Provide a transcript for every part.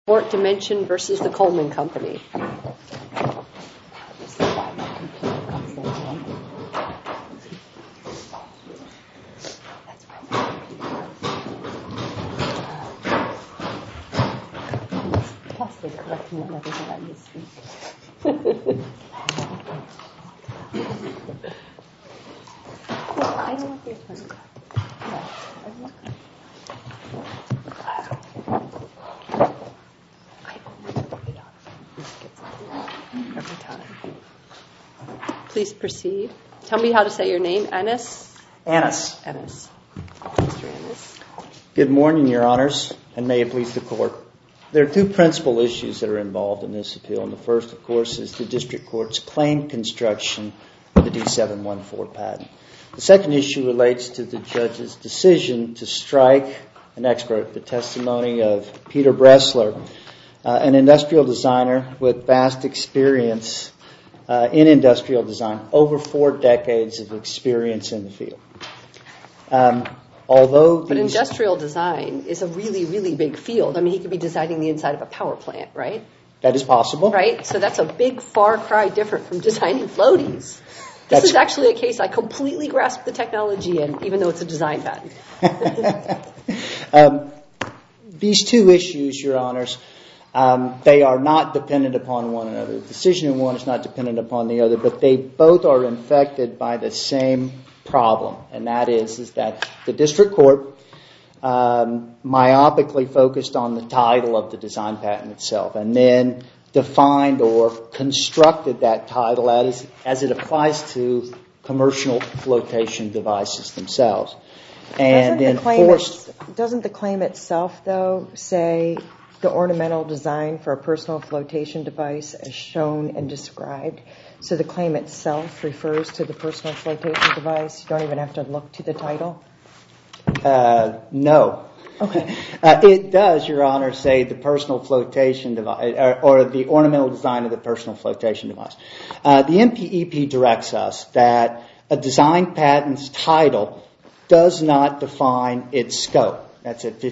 Sport Dimension versus the Coleman Company. Plus, they're correcting on everything I misspeak. Well, I don't want these ones. Every time. Please proceed. Tell me how to say your name. Annis? Annis. Annis. Mr. Annis. Good morning, Your Honors, and may it please the Court. There are two principal issues that are involved in this appeal, and the first, of course, is the District Court's claim construction of the D714 patent. The second issue relates to the judge's decision to strike an expert, the testimony of Peter Bressler, an industrial designer with vast experience in industrial design, over 4 decades of experience in the field. But industrial design is a really, really big field. I mean, he could be designing the inside of a power plant, right? That is possible. Right? So that's a big far cry different from designing floaties. This is actually a case I completely grasp the technology in, even though it's a design patent. These two issues, Your Honors, they are not dependent upon one another. The decision in one is not dependent upon the other, but they both are infected by the same problem, and that is that the District Court myopically focused on the title of the design patent itself, and then defined or constructed that title as it applies to commercial flotation devices themselves. Doesn't the claim itself, though, say the ornamental design for a personal flotation device as shown and described? So the claim itself refers to the personal flotation device? You don't even have to look to the title? No. Okay. It does, Your Honor, say the personal flotation device, or the ornamental design of the personal flotation device. The MPEP directs us that a design patent's title does not define its scope. That's at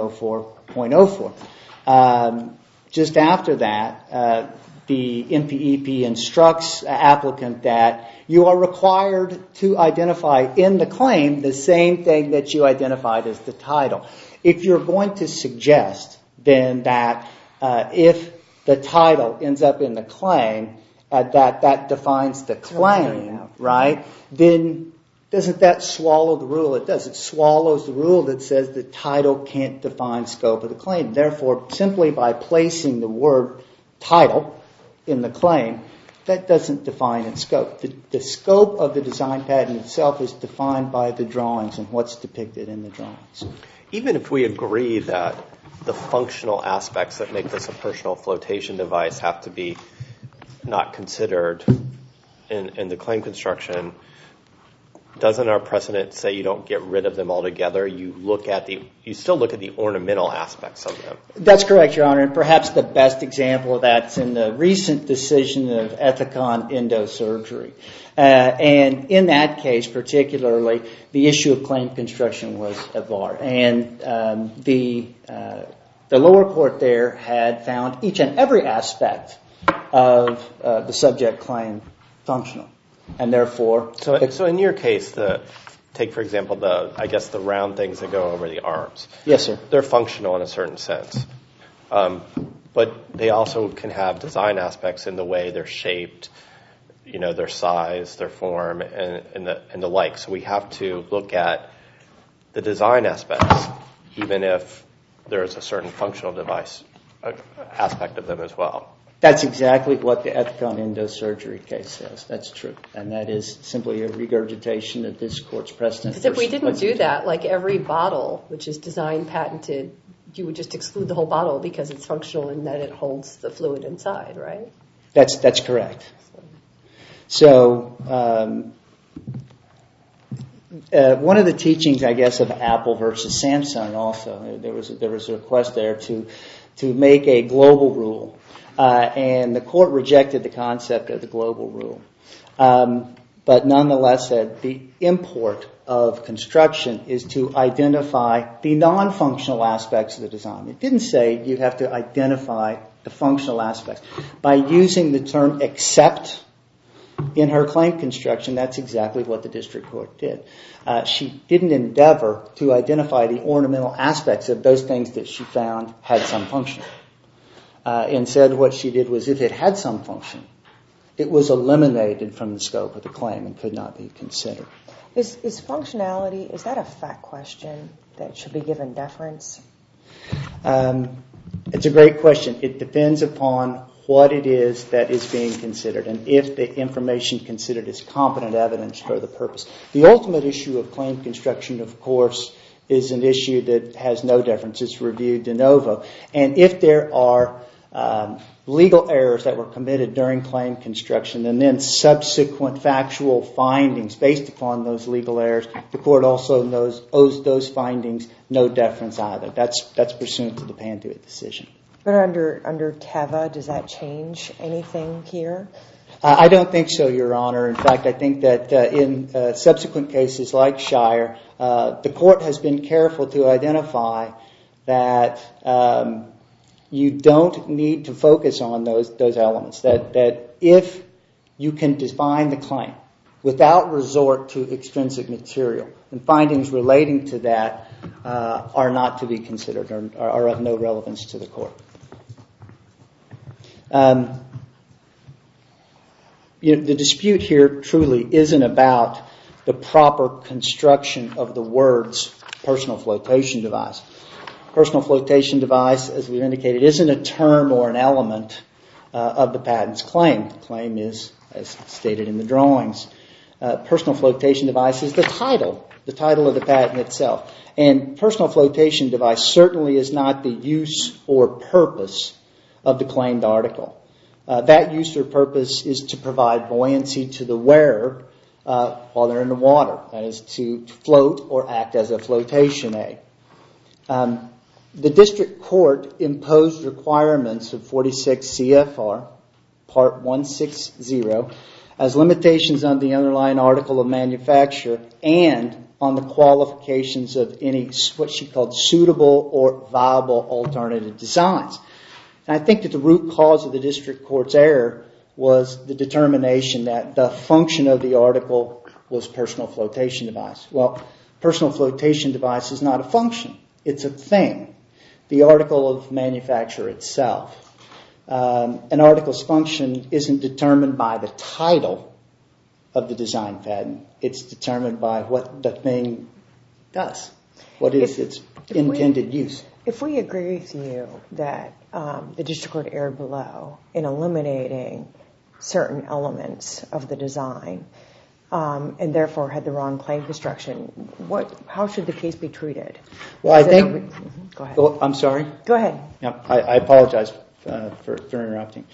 1504.04. Just after that, the MPEP instructs applicant that you are required to identify in the claim the same thing that you identified as the title. If you're going to suggest then that if the title ends up in the claim, that defines the claim, right, then doesn't that swallow the rule? It does. It swallows the rule that says the title can't define scope of the claim. Therefore, simply by placing the word title in the claim, that doesn't define its scope. The scope of the design patent itself is defined by the drawings and what's depicted in the drawings. Even if we agree that the functional aspects that make this a personal flotation device have to be not considered in the claim construction, doesn't our precedent say you don't get rid of them altogether? You still look at the ornamental aspects of them. That's correct, Your Honor. And perhaps the best example of that's in the recent decision of Ethicon Endosurgery. And in that case, particularly, the issue of claim construction was a bar. And the lower court there had found each and every aspect of the subject claim functional. And therefore... So in your case, take, for example, the round things that go over the arms. Yes, sir. They're functional in a certain sense. But they also can have design aspects in the way they're shaped, their size, their form, and the like. So we have to look at the design aspects, even if there's a certain functional device aspect of them as well. That's exactly what the Ethicon Endosurgery case says. That's true. And that is simply a regurgitation of this court's precedent. Because if we didn't do that, like every bottle, which is design patented, you would just exclude the whole bottle because it's functional and that it holds the fluid inside, right? That's correct. So one of the teachings, I guess, of Apple versus Samsung also, there was a request there to make a global rule. And the court rejected the concept of the global rule. but nonetheless said the import of construction is to identify the non-functional aspects of the design. It didn't say you have to identify the functional aspects. By using the term except in her claim construction, that's exactly what the district court did. She didn't endeavor to identify the ornamental aspects of those things that she found had some function. Instead, what she did was if it had some function, it was eliminated from the scope of the claim and could not be considered. Is functionality, is that a fact question that should be given deference? It's a great question. It depends upon what it is that is being considered and if the information considered is competent evidence for the purpose. The ultimate issue of claim construction, of course, is an issue that has no deference. It's reviewed de novo. And if there are legal errors that were committed during claim construction and then subsequent factual findings based upon those legal errors, the court also owes those findings no deference either. That's pursuant to the Panduit decision. But under Teva, does that change anything here? I don't think so, Your Honor. In fact, I think that in subsequent cases like Shire, the court has been careful to identify that you don't need to focus on those elements. That if you can define the claim without resort to extrinsic material, and findings relating to that are not to be considered or are of no relevance to the court. The dispute here truly isn't about the proper construction of the words personal flotation device. Personal flotation device, as we indicated, isn't a term or an element of the patent's claim. The claim is, as stated in the drawings, personal flotation device is the title of the patent itself. And personal flotation device certainly is not the use or purpose of the claimed article. That use or purpose is to provide buoyancy to the wearer while they're in the water. That is to float or act as a flotation aid. The district court imposed requirements of 46 CFR, Part 160, as limitations on the underlying article of manufacture and on the qualifications of any, what she called, suitable or viable alternative designs. And I think that the root cause of the district court's error was the determination that the function of the article was personal flotation device. Well, personal flotation device is not a function. It's a thing. The article of manufacture itself. An article's function isn't determined by the title of the design patent. It's determined by what the thing does. What is its intended use. If we agree with you that the district court erred below in eliminating certain elements of the design and therefore had the wrong claim construction, how should the case be treated? Well, I think... Go ahead. I'm sorry? Go ahead. Yep, I apologize for interrupting.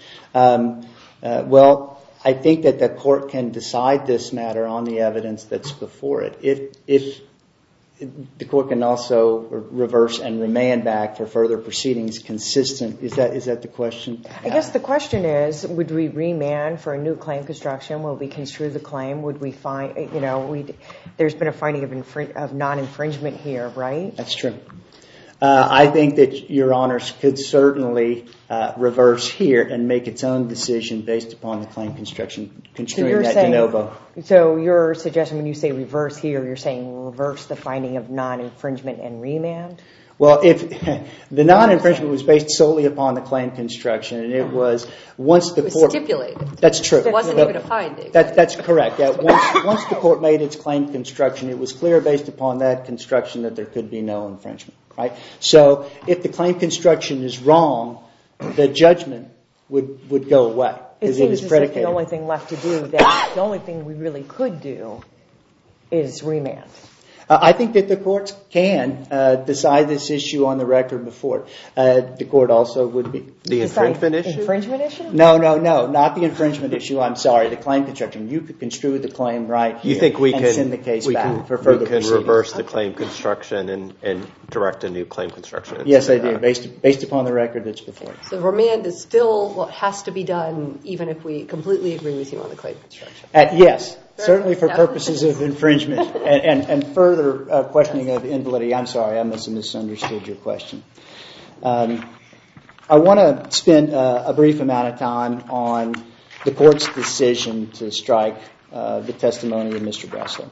Well, I think that the court can decide this matter on the evidence that's before it. If the court can also reverse and remand back for further proceedings consistent. Is that the question? I guess the question is, would we remand for a new claim construction? Will we construe the claim? Would we find, there's been a finding of non-infringement here, right? That's true. I think that Your Honors could certainly reverse here and make its own decision based upon the claim construction, construing that de novo. So your suggestion when you say reverse here, you're saying reverse the finding of non-infringement and remand? Well, if the non-infringement was based solely upon the claim construction, and it was once the court... It was stipulated. That's true. It wasn't even a finding. That's correct. Yeah, once the court made its claim construction, it was clear based upon that construction that there could be no infringement. Right? So if the claim construction is wrong, the judgment would go away. It seems as if the only thing left to do, the only thing we really could do is remand. I think that the courts can decide this issue on the record before. The court also would be... The infringement issue? Infringement issue? No, not the infringement issue. I'm sorry, the claim construction. You could construe the claim right here. You think we and can send the case back for further proceedings? We can reverse the claim construction and direct a new claim construction? Yes, I do, based upon the record that's before us. So remand is still what has to be done, even if we completely agree with you on the claim construction? Yes. Certainly for purposes of infringement and further questioning of invalidity. I'm sorry, I must have misunderstood your question. I want to spend a brief amount of time on the court's decision to strike the testimony of Mr. Bressler.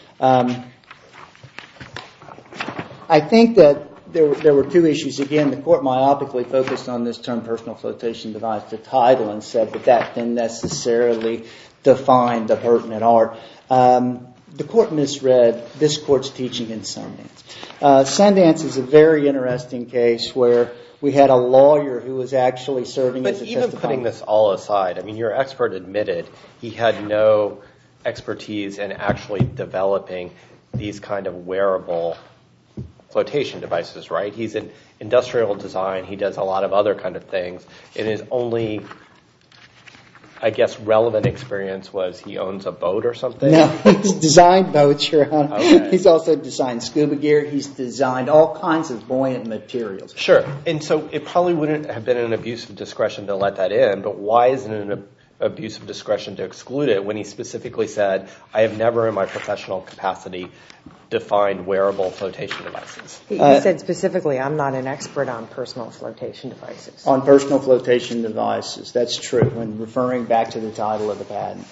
I think that there were two issues. Again, the court myopically focused on this term personal flotation device, the title, and said that didn't necessarily define the pertinent art. The court misread this court's teaching in Sundance. Sundance is a very interesting case where we had a lawyer who was actually serving as a testifying. But even putting this all aside, I mean, your expert admitted he had no expertise in actually developing these kind of wearable flotation devices, right? He's in industrial design. He does a lot of other kind of things. And his only, I guess, relevant experience was he owns a boat or something? No, he's designed boats, Your Honor. Okay. He's also designed scuba gear. He's designed all kinds of buoyant materials. Sure. And so it probably wouldn't have been an abuse of discretion to let that in, but why isn't it an abuse of discretion to exclude it when he specifically said, I have never in my professional capacity defined wearable flotation devices? He said specifically, I'm not an expert on personal flotation devices. On personal flotation devices, that's true, when referring back to the title of the patent.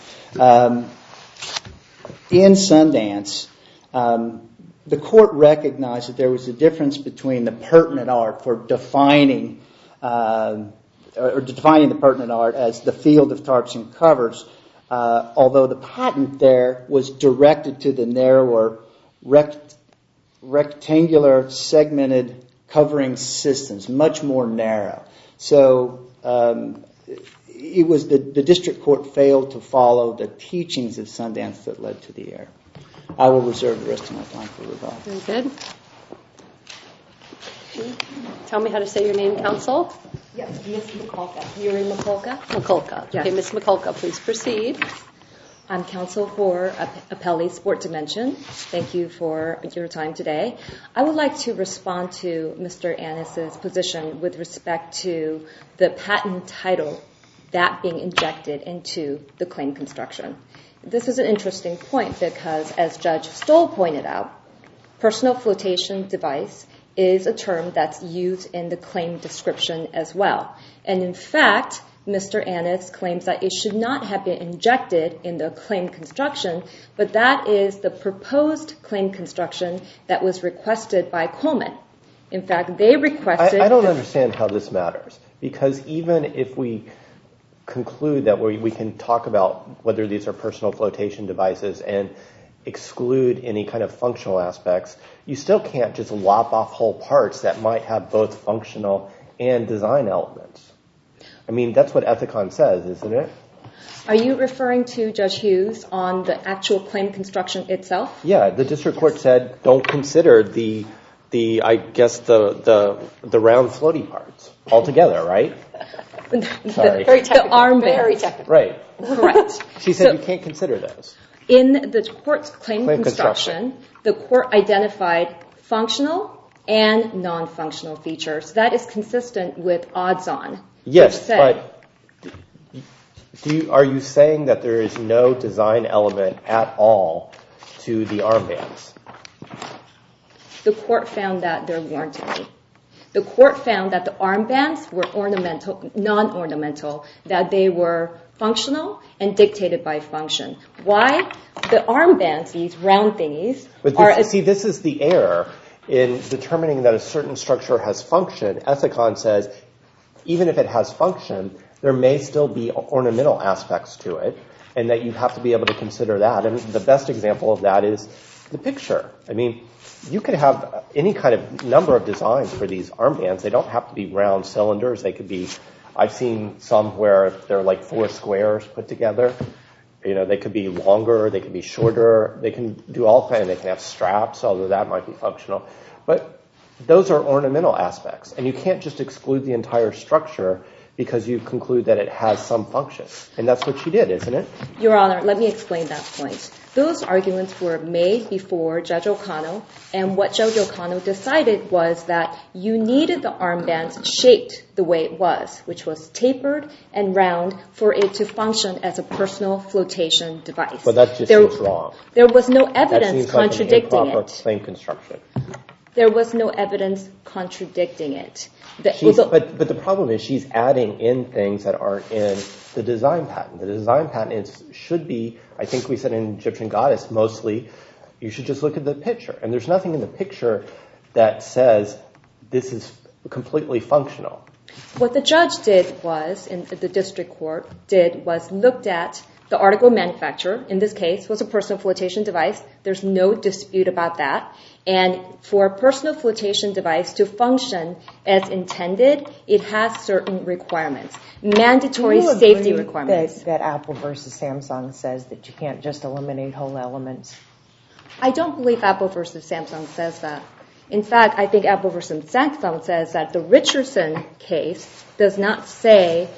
In Sundance, the court recognized that there was a difference between the pertinent art for defining the pertinent art as the field of tarps and covers, although the patent there was directed to the narrower rectangular segmented covering systems, much more narrow. So it was the district court failed to follow the teachings of Sundance that led to the error. I will reserve the rest of my time for rebuttal. Very good. Tell me how to say your name, counsel. Yes, Ms. Mikulka. Yuri Mikulka. Mikulka. Yes. Okay, Ms. Mikulka, please proceed. I'm counsel for Appellee Sport Dimension. Thank you for your time today. I would like to respond to Mr. Annis's position with respect to the patent title, that being injected into the claim construction. This is an interesting point because, as Judge Stoll pointed out, personal flotation device is a term that's used in the claim description as well. And in fact, Mr. Annis claims that it should not have been injected in the claim construction, but that is the proposed claim construction that was requested by Coleman. In fact, they requested... I don't understand how this matters, because even if we conclude that we can talk about whether these are personal flotation devices and exclude any kind of functional aspects, you still can't just lop off whole parts that might have both functional and design elements. I mean, that's what Ethicon says, isn't it? Are you referring to Judge Hughes on the actual claim construction itself? Yeah, the district court said don't consider the round floaty parts altogether, right? Sorry. Very technical. The armband. Very technical. Right. Correct. She said you can't consider those. In the court's claim construction, the court identified functional and non-functional features. That is consistent with odds-on. Yes, but are you saying that there is no design element at all to the armbands? The court found that there weren't any. The court found that the armbands were ornamental, non-ornamental, that they were functional and dictated by function. Why? The armbands, these round thingies, this is the error in determining that a certain structure has function. Ethicon says even if it has function, there may still be ornamental aspects to it, and that you have to be able to consider that. And the best example of that is the picture. I mean, you could have any kind of number of designs for these armbands. They don't have to be round cylinders. They could be, I've seen some where they're like 4 squares put together. You know, they could be longer, they could be shorter, they can do all kinds. They can have straps, although that might be functional. But those are ornamental aspects, and you can't just exclude the entire structure because you conclude that it has some function. And that's what she did, isn't it? Your Honor, let me explain that point. Those arguments were made before Judge O'Connell, and what Judge O'Connell decided was that you needed the armbands shaped the way it was, which was tapered and round for it to function as a personal flotation device. But that just seems wrong. There was no evidence contradicting like an improper it. claim construction. There was no evidence contradicting it. But the problem is she's adding in things that aren't in the design patent. The design patent should be, I think we said in Egyptian Goddess, mostly you should just look at the picture. And there's nothing in the picture that says this is completely functional. What the judge did was, in the district court, was looked at the article manufacturer, in this case, was a personal flotation device. There's no dispute about that. And for a personal flotation device to function as intended, it has certain requirements, mandatory safety requirements. That Apple versus Samsung says that you can't just eliminate whole elements? I don't believe Apple versus Samsung says that. In fact, I think Apple versus Samsung says that the Richardson case does not state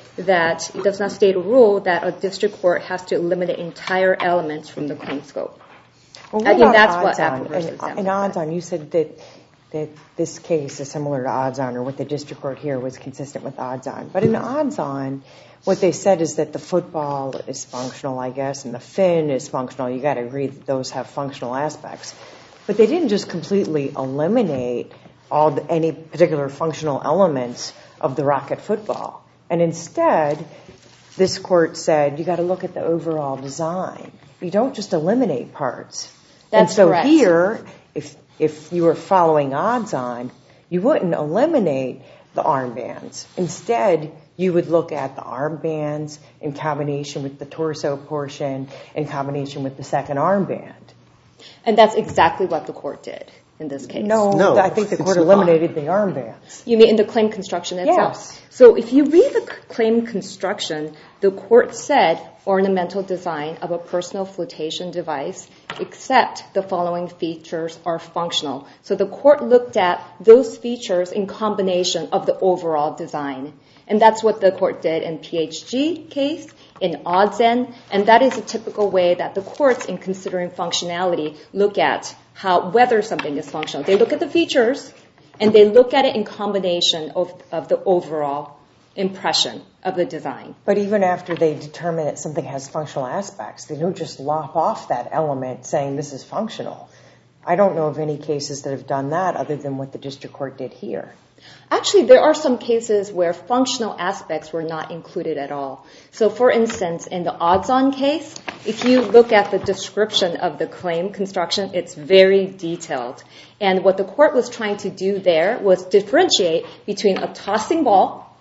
a rule that a district court has to eliminate entire elements from the claim scope. Well, I think that's what Apple versus Samsung. In odds-on, you said that this case is similar to odds-on, or what the district court here was consistent with odds-on. But in odds-on, what they said is that the football is functional, I guess, and the fin is functional. You've got to agree that those have functional aspects. But they didn't just completely eliminate any particular functional elements of the racket football. And instead, this court said, you've got to look at the overall design. You don't just eliminate parts. That's correct. And so here, if you were following odds-on, you wouldn't eliminate the armbands. Instead, you would look at the armbands in combination with the torso portion, in combination with the second armband. And that's exactly what the court did in this case. No, I think the court eliminated the armbands. You mean in the claim construction itself? Yes. So if you read the claim construction, the court said ornamental design of a personal flotation device, except the following features are functional. So the court looked at those features in combination of the overall design. And that's what the court did in PHG case, in odds-on, and that is a typical way that the courts, in considering functionality, look at whether something is functional. They look at the features, and they look at it in combination of the overall impression of the design. But even after they determine that something has functional aspects, they don't just lop off that element saying this is functional. I don't know of any cases that have done that other than what the district court did here. Actually, there are some cases where functional aspects were not included at all. So, for instance, in the odds-on case, if you look at the description of the claim construction, it's very detailed. And what the court was trying to do there was differentiate between a tossing ball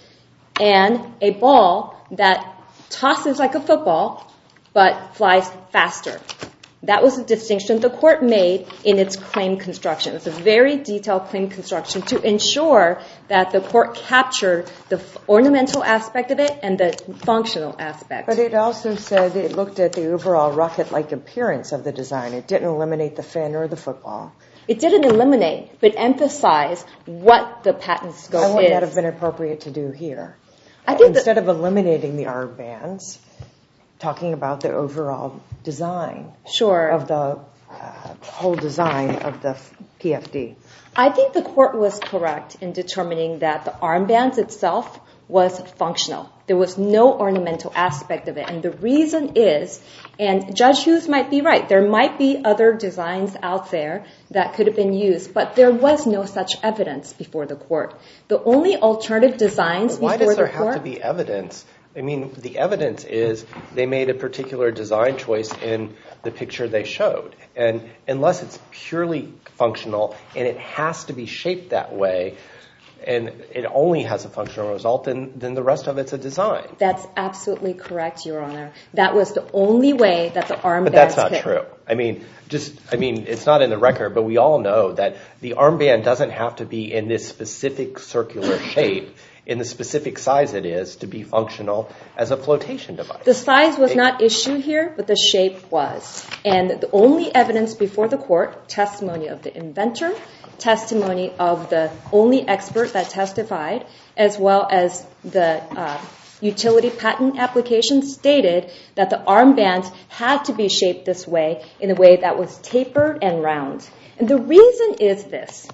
and a ball that tosses like a football but flies faster. That was the distinction the court made in its claim construction. It's a very detailed claim construction to ensure that the court captured the ornamental aspect of it and the functional aspect. But it also said it looked at the overall rocket-like appearance of the design. It didn't eliminate the fin or the football. It didn't eliminate, but emphasize what the patent scope is. Why wouldn't that have been appropriate to do here? Instead of eliminating the armbands, talking about the overall design of the whole design of the PFD. I think the court was correct in determining that the armbands itself was functional. There was no ornamental aspect of it. And the reason is, and Judge Hughes might be right, there might be other designs out there that could have been used, but there was no such evidence before the court. The only alternative designs before the court... Why does there have to be evidence? I mean, the evidence is they made a particular design choice in the picture they showed. And unless it's purely functional and it has to be shaped that way, and it only has a functional result, then the rest of it's a design. That's absolutely correct, Your Honor. That was the only way that the armbands But that's not true. I mean, it's not in the record, but we all know that the armband doesn't have to be in this specific circular shape, in the specific size it is, to be functional as a flotation device. The size was not issue here, but the shape was. And the only evidence before the court, testimony of the inventor testimony of the only expert that testified, as well as the utility patent application stated that the armbands had to be shaped this way, in a way that was tapered and round. And the reason is this.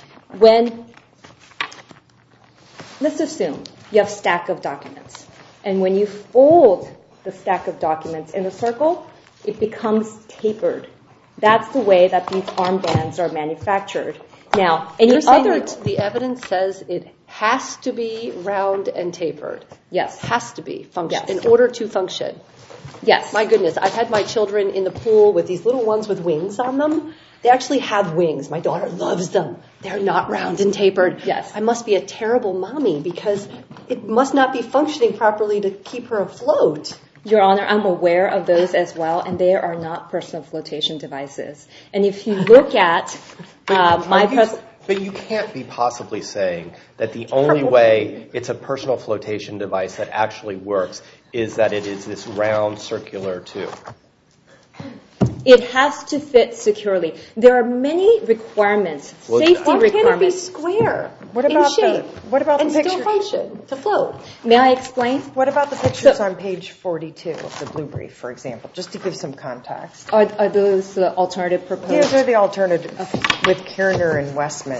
Let's assume you have a stack of documents. And when you fold the stack of documents in a circle, it becomes tapered. That's the way that these armbands are manufactured. Now, the evidence says it has to be round and tapered. Yes. Has to be Yes. in order to function. Yes. My goodness, I've had my children in the pool with these little ones with wings on them. They actually have wings. My daughter loves them. They're not round and tapered. Yes. I must be a terrible mommy because it must not be functioning properly to keep her afloat. Your Honor, I'm aware of those as well, and they are not personal flotation devices. And if you look at But you can't be possibly saying that the only way it's a personal flotation device that actually works is that it is this round circular tube. It has to fit securely. There are many requirements, safety Why can't it be requirements. square What about and the picture? still function to float? May I explain? What about the pictures on page 42 of the blue brief, for example, just to give some context? Are those the alternative proposed? These are the alternatives with Kierner and Westman.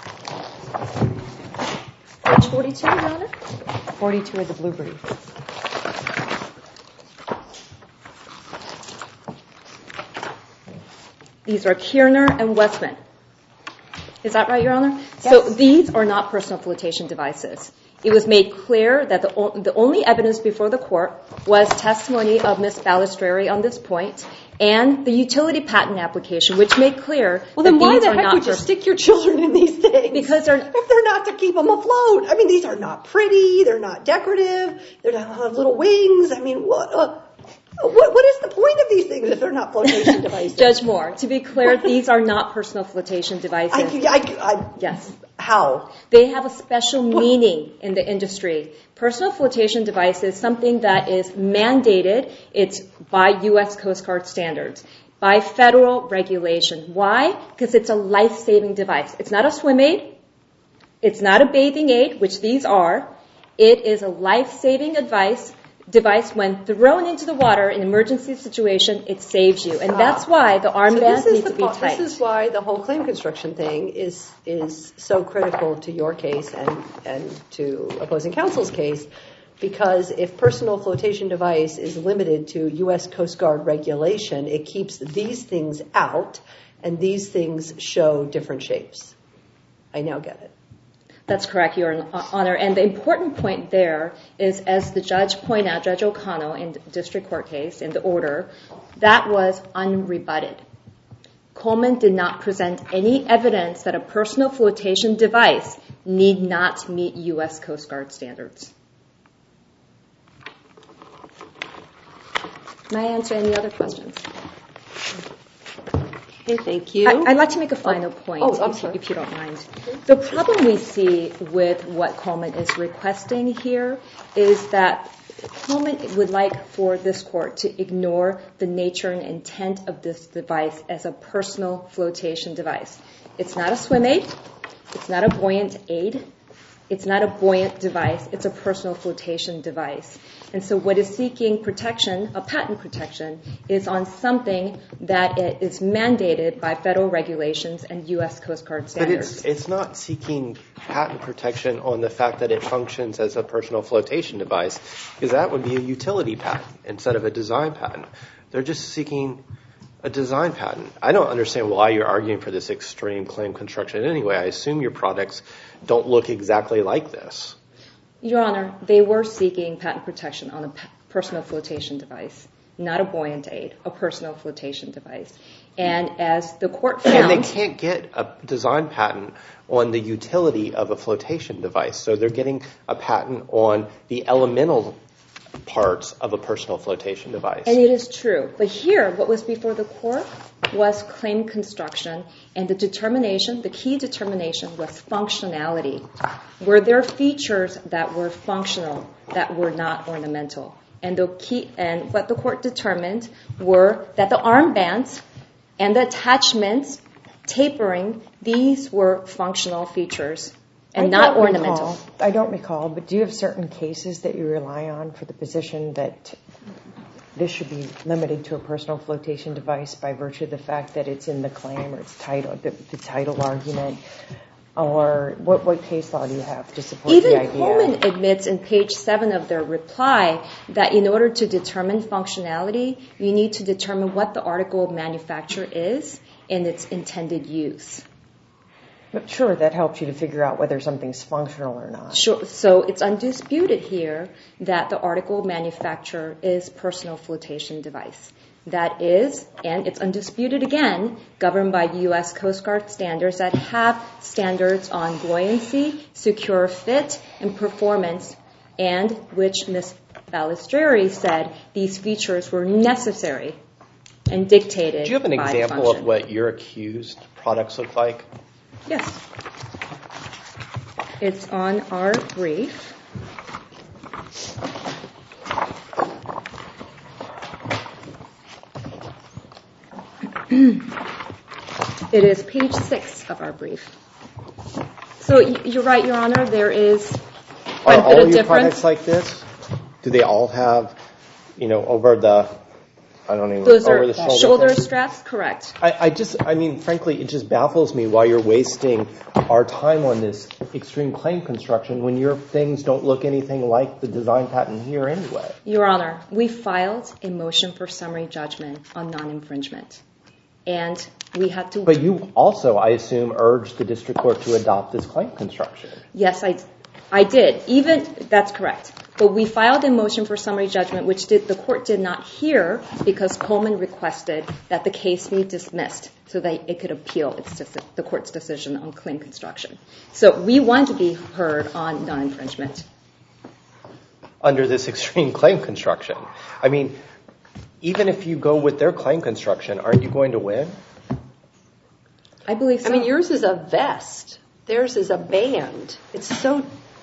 Page 42, Your Honor? 42 of the blue brief. These are Kierner and Westman. Is that right, Your Honor? Yes. So these are not personal flotation devices. It was made clear that the only evidence before the court was testimony of Ms. Balistreri on this point and the utility patent application, which made clear Well, then that why these the are heck not would you stick your children in these things? Because if they're not to keep them afloat. I mean, these are not pretty. They're not decorative. They don't have little wings. I mean, what is the point of these things if they're not flotation devices? Judge Moore, to be clear, these are not personal flotation devices. Yes. How? They have a special meaning in the industry. Personal flotation device is something that is mandated. It's by U.S. Coast Guard standards, by federal regulation. Why? Because it's a life-saving device. It's not a swim aid. It's not a bathing aid, which these are. It is a life-saving device. When thrown into the water in an emergency situation, it saves you. And that's why the armbands need to be tight. This is why the whole claim construction thing is so critical to your case and to opposing counsel's case, because if personal flotation device is limited to U.S. Coast Guard regulation, it keeps these things out, and these things show different shapes. I now get it. That's correct, Your Honor. And the important point there is, as the judge pointed out, Judge O'Connell in the district court case, in the order, that was unrebutted. Coleman did not present any evidence that a personal flotation device need not meet U.S. Coast Guard standards. May I answer any other questions? Okay, thank you. I'd like to make a final point, if you don't mind. The problem we see with what Coleman is requesting here is that Coleman would like for this court to ignore the nature and intent of this device as a personal flotation device. It's not a swim aid. It's not a buoyant aid. It's not a buoyant device. It's a personal flotation device. And so what is seeking protection, a patent protection, is on something that is mandated by federal regulations and U.S. Coast Guard standards. But it's not seeking patent protection on the fact that it functions as a personal flotation device, because that would be a utility patent instead of a design patent. They're just seeking a design patent. I don't understand why you're arguing for this extreme claim construction anyway. I assume your products don't look exactly like this. Your Honor, they were seeking patent protection on a personal flotation device, not a buoyant aid, a personal flotation device. And as the court found... And they can't get a design patent on the utility of a flotation device. So they're getting a patent on the elemental parts of a personal flotation device. And it is true. But here, what was before the court was claim construction, and the determination, the key determination was functionality. Were there features that were functional, that were not ornamental? And what the court determined were that the armbands and the attachments tapering, these were functional features and not ornamental. I don't recall, but do you have certain cases that you rely on for the position that this should be limited to a personal flotation device by virtue of the fact that it's in the claim or it's title, the title argument? Or what case law do you have to support the idea? Even Coleman admits in page 7 of their reply that in order to determine functionality, you need to determine what the article of manufacture is and its intended use. But sure, that helps you to figure out whether something's functional or not. Sure. So it's undisputed here that the article of manufacture is personal flotation device. That is, and it's undisputed again, governed by U.S. Coast Guard standards that have standards on buoyancy, secure fit, and performance, and which Ms. Balistreri said these features were necessary and dictated by the function. Do you have an example of what your accused products look like? Yes. It's on our brief. It is page 6 of our brief. So you're right, Your Honor, there is quite a bit of difference. Are all your products like this? Do they all have, over the... Those are shoulder straps, correct. Frankly, it just baffles me why you're wasting our time on this extreme claim construction when your things don't look anything like the design patent here anyway. Your Honor, we filed a motion for summary judgment on non-infringement. And we had to... But you also, I assume, urged the district court to adopt this claim construction. Yes, I did. That's correct. But we filed a motion for summary judgment, which the court did not hear because Coleman requested that the case be dismissed so that it could appeal the court's decision on claim construction. So we want to be heard on non-infringement. Under this extreme claim construction. Even if you go with their claim construction, aren't you going to win? I believe so. Yours is a vest. Theirs is a band. It's so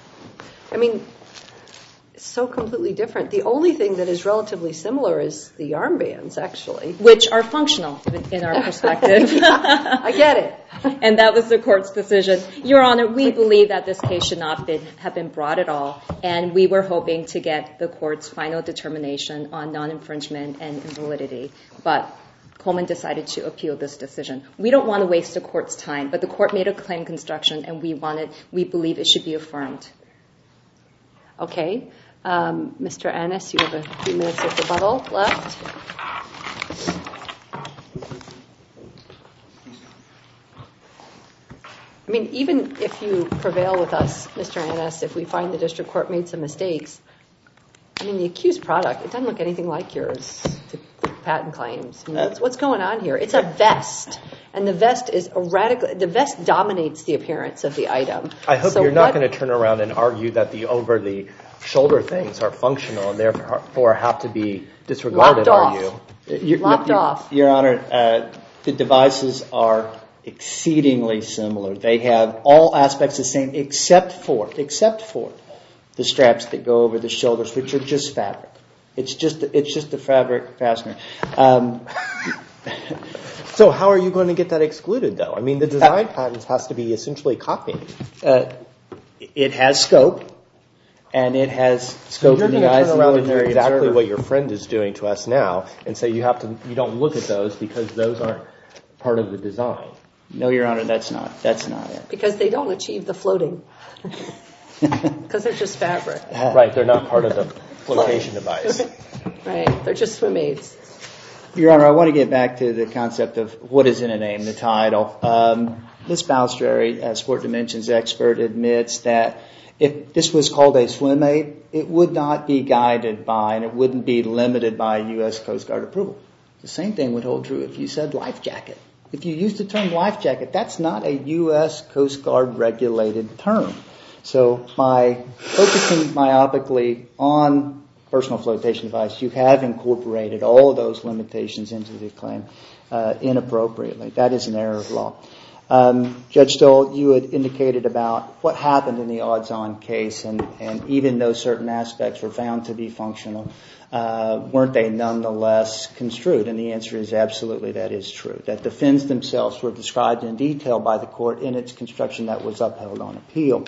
completely different. The only thing that is relatively similar is the armbands, actually. Which are functional in our perspective. I get it. And that was the court's decision. Your Honor, we believe that this case should not have been brought at all. And we were hoping to get the court's final determination on non-infringement and invalidity. But Coleman decided to appeal this decision. We don't want to waste the court's time, but the court made a claim construction and we believe it should be affirmed. Okay. Mr. Annis, you have a few minutes of rebuttal left. Even if you prevail with us, Mr. Annis, if we find the district court made some mistakes, the accused product, it doesn't look anything like yours, the patent claims. What's going on here? It's a vest. And the vest the vest dominates the appearance of the item. I hope you're not going to turn around and argue that the over-the-shoulder things are functional and therefore have to be disregarded, are you? Locked off. Your Honor, the devices are exceedingly similar. They have all aspects the same except for the straps that go over the shoulders, which are just fabric. It's just a fabric fastener. So how are you going to get that excluded, though? The design patent has to be essentially copied. It has scope, and it has scope in the eyes of the ordinary observer. You're going to turn around and do exactly what your friend is doing to us now and say you don't look at those because those aren't part of the design. No, Your Honor, that's not it. Because they don't achieve the floating. Because they're just fabric. Right, they're not part of the flotation device. Right, they're just swim aids. Your Honor, I want to get back to the concept of what is in a name, the title. Ms. Balistreri, Sport Dimensions expert, admits that if this was called a swim aid, it would not be guided by and it wouldn't be limited by U.S. Coast Guard approval. The same thing would hold true if you said life jacket. If you use the term life jacket, that's not a U.S. Coast Guard regulated term. So by focusing myopically on personal flotation device, you have incorporated all of those limitations into the claim inappropriately. That is an error of law. Judge Stoll, you had indicated about what happened in the odds-on case, and even though certain aspects were found to be functional, weren't they nonetheless construed? And the answer is absolutely that is true, that the fins themselves were described in detail by the court in its construction that was upheld on appeal.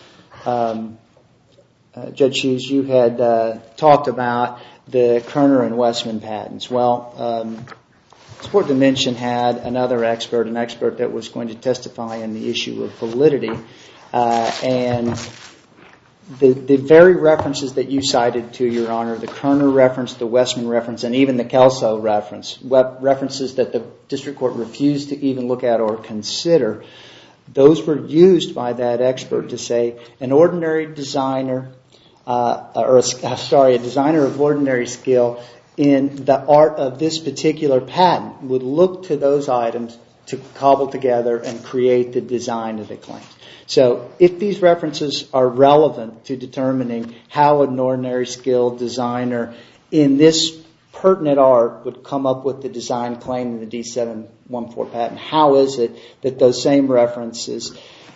Judge Hughes, you had talked about the Kerner and Westman patents. Well, Sport Dimension had another expert, an expert that was going to testify on the issue of validity, and the very references that you cited to, Your Honor, the Kerner reference, the Westman reference, and even the Kelso reference, references that the district court refused to even look at or consider, those were used by that expert to say an ordinary designer, a designer of ordinary skill in the art of this particular patent would look to those items to cobble together and create the design of the claims. So if these references are relevant to determining how an ordinary skilled designer in this pertinent art would come up with the design claim in the D714 patent, how is it that those same references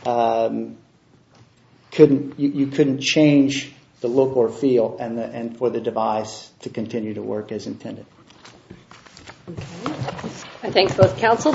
couldn't change the look or feel and for the device to continue to work as intended? Okay. I thank both counsel.